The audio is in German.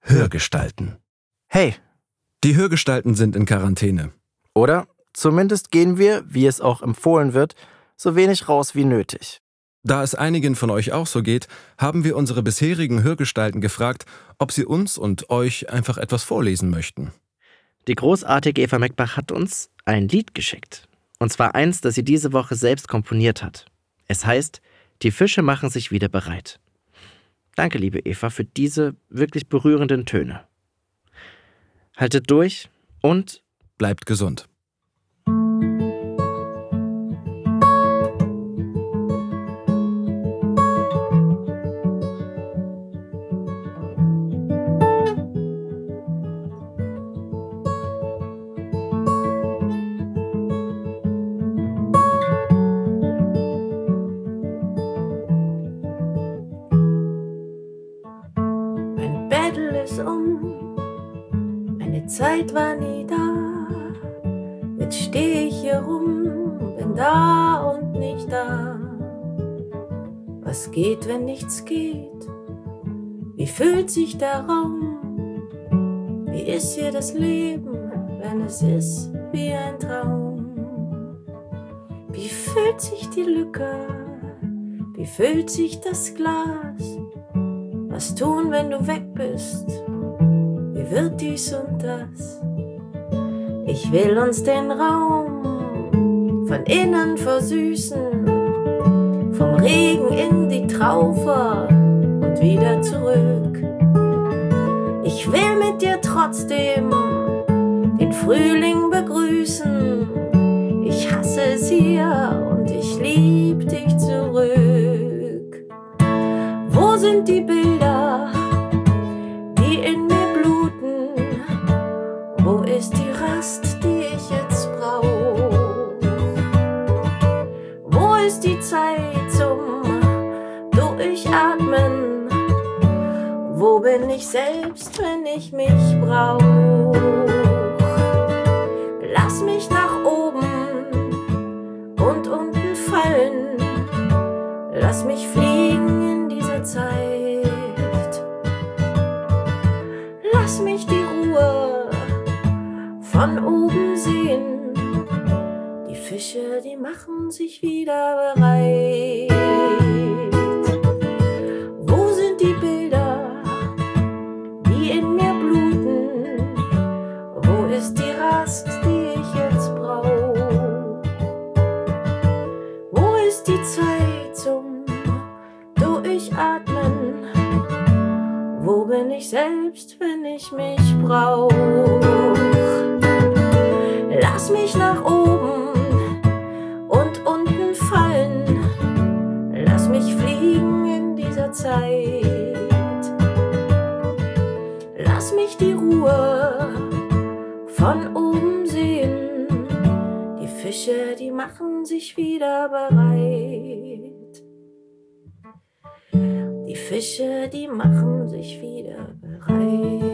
Hörgestalten. Hey, Die Hörgestalten sind in Quarantäne. oder? Zumindest gehen wir, wie es auch empfohlen wird, so wenig raus wie nötig. Da es einigen von euch auch so geht, haben wir unsere bisherigen Hörgestalten gefragt, ob sie uns und euch einfach etwas vorlesen möchten. Die großartige Eva Meckbach hat uns ein Lied geschickt. Und zwar eins, das sie diese Woche selbst komponiert hat. Es heißt, die Fische machen sich wieder bereit. Danke, liebe Eva, für diese wirklich berührenden Töne. Haltet durch und Bleibt gesund. Mein Bettel ist meine Zeit war nie da. Jetzt steh ich hier rum, bin da und nicht da. Was geht, wenn nichts geht? Wie fühlt sich der Raum? Wie ist hier das Leben, wenn es ist wie ein Traum? Wie fühlt sich die Lücke? Wie füllt sich das Glas? Was tun, wenn du weg bist? Wie wird dies und das? Ich will uns den Raum von innen versüßen, vom Regen in die Traufe und wieder zurück. Ich will mit dir trotzdem den Frühling begrüßen. Ich hasse es hier und ich lieb dich zurück. Wo sind die Bilder, die in mir bluten? Wo ist die Rast, die ich jetzt brauch? Wo ist die Zeit zum Durchatmen? Wo bin ich selbst, wenn ich mich brauch? Lass mich nach oben und unten fallen. Lass mich fliegen in dieser Zeit. Lass mich die Ruhe von oben sehen. Die Fische, die machen sich wieder bereit. Wo sind die Bilder, die in mir bluten? Wo ist die Rast, die ich jetzt brauch? Wo ist die Zeit zum Durchatmen? Wo bin ich selbst, wenn ich mich brauch? Lass mich nach oben und unten fallen. Lass mich fliegen in dieser Zeit. Lass mich die Ruhe von oben sehen. Die Fische, die machen sich wieder bereit. Die Fische, die machen sich wieder bereit.